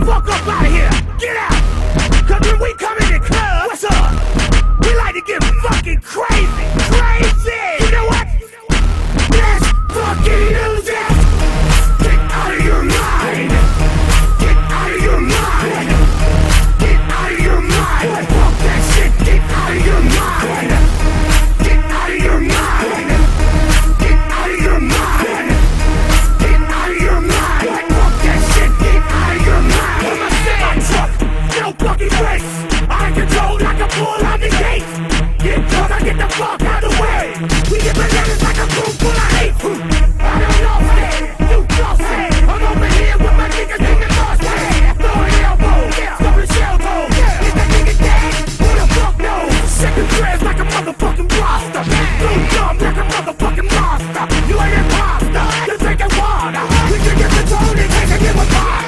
fuck up out of here. Get out. Cause when we come in the club, what's up? We like to get fucking crazy. Crazy. You know what? Let's fucking lose it. Get out of your mind. Get out of your mind. Get out of your mind. Fuck that shit. Get out of your mind. Get out of your mind. Get out of your mind. Get out of your mind. Fuck that shit. Get out of your mind. What am I saying? My truck, no fucking place. I control like a bull on the gate. Get drunk, I get the fuck out of the way. We get bananas like a room full of hate. I don't know it. You lost it. I'm over here with my niggas in the lost it. Throwing elbow, throwing shell toe. Is that nigga dead? Who the fuck knows? Second prayers like a motherfucking roster. Blue dumb like a motherfucking monster. You ain't imposter. You're drinking water. We can get the tone in case I give a fuck.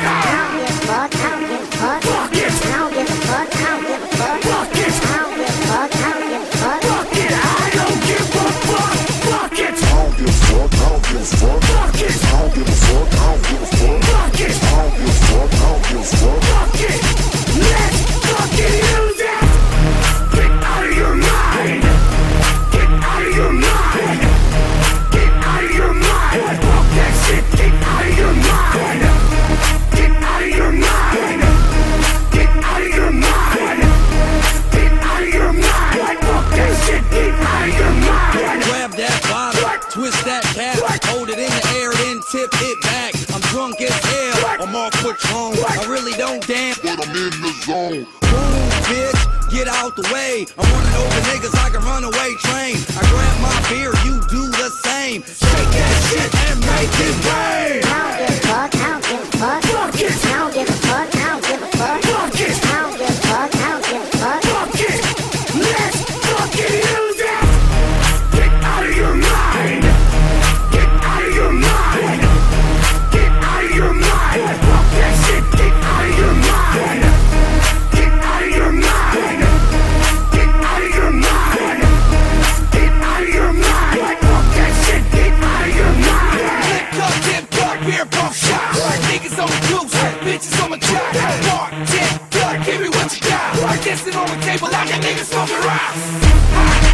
I don't give a fuck. Fuck it. I don't give a fuck. I don't give a fuck. Fuck it. I don't give a fuck. I don't give a fuck. Fuck it. I don't give a fuck. Fuck it. I don't give a fuck, I don't give a fuck. Fuck it. I don't give a fuck, I don't give a fuck. Fuck it. I don't give a fuck, I don't give a fuck. Fuck it. Let's fucking use it. Get out of your mind. Get out of your mind. Get out of your mind. Fuck that shit. Get out of your mind. Get out of your mind. Get out of your mind. Get out of your mind. Fuck that shit. Get out of your mind. Grab that bottle, twist that cap, hold it in the air, then tip it back. I'm drunk as hell, I'm off Patron. I really don't damn, But I'm in the zone. move, bitch, get out the way. I'm running over niggas like a runaway train. I grab my beer, you do the same. Shake that shit and make it rain. I don't give a fuck. I don't give a fuck. Fuck it. I don't give a fuck. I don't give a fuck. Fuck it. I don't give a fuck. I don't give a fuck. Fuck it! Let's fucking use it! Get out of your mind! Get out of your mind! Get out of your mind! Fuck that shit! Get out of your mind! Get out of your mind! Get out of your mind! Get out of your mind! Fuck that shit! Get out of your mind! Lick up, dip, dark beer, pump shot. Niggas on the goose, bitches on my job. Dark, dip, dark, give me what you got. Dancing on the table like a nigga smoking rocks.